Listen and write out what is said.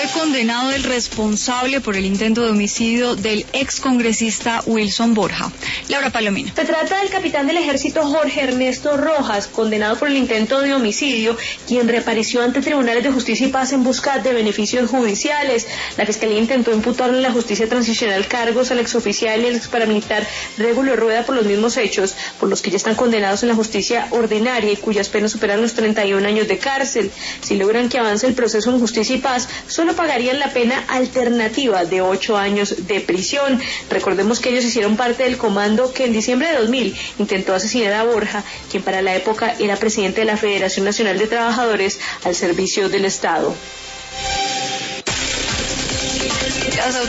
Fue condenado el responsable por el intento de homicidio del excongresista Wilson Borja. Laura Palomino. Se trata del capitán del ejército Jorge Ernesto Rojas, condenado por el intento de homicidio, quien reapareció ante tribunales de justicia y paz en busca de beneficios judiciales. La Fiscalía intentó imputarle en la justicia transicional cargos al exoficial y al exparamilitar Regulo Rueda por los mismos hechos, por los que ya están condenados en la justicia ordinaria y cuyas penas superan los 31 años de cárcel. Si logran que avance el proceso en justicia y paz, solo pagarían la pena alternativa de 8 años de prisión. Recordemos que ellos hicieron parte del comando que en diciembre de 2000 intentó asesinar a Borja, quien para la época era presidente de la Federación Nacional de Trabajadores al servicio del Estado.